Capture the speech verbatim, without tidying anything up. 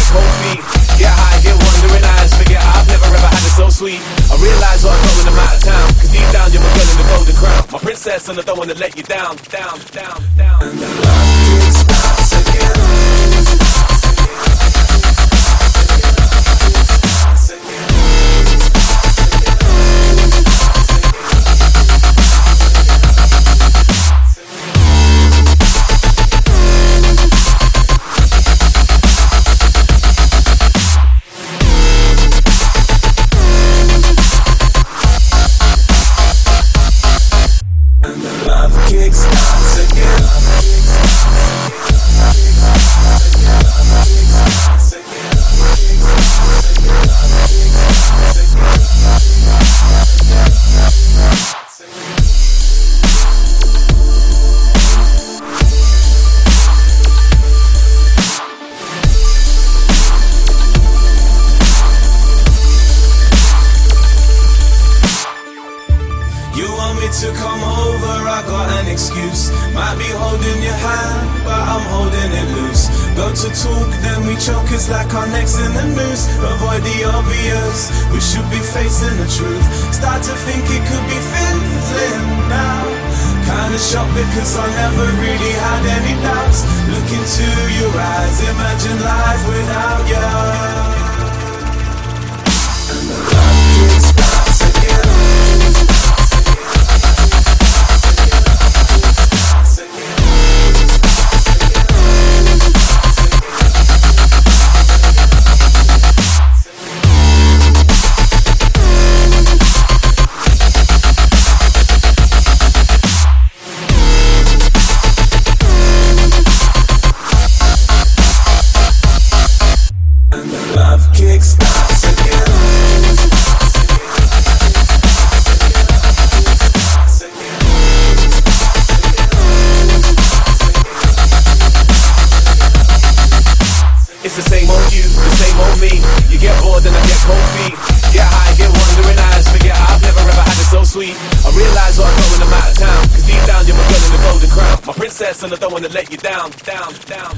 cold feet. Get high, get wandering eyes, forget I've never ever had it so sweet. I realize what I'm going, I'm out of town, cause deep down you're my girl in the golden crown. My princess and I don't wanna let you down, down, down, down. And the love kicks starts again. To come over, I got an excuse. Might be holding your hand, but I'm holding it loose. Go to talk, then we choke, it's like our necks in the noose. Avoid the obvious, we should be facing the truth. Start to think it could be fizzling now. Kinda shocked because I never really had any doubts. Look into your eyes, imagine life without you. And the love kicks starts again. Kick starts again. It's the same old you, the same old me. You get bored and I get cold feet. Get high, get wandering eyes, forget I've never ever had it so sweet. I realize what I'm going, I'm out of town, cause deep down you're my girl in the golden crown. My princess and I don't wanna let you down, down, down.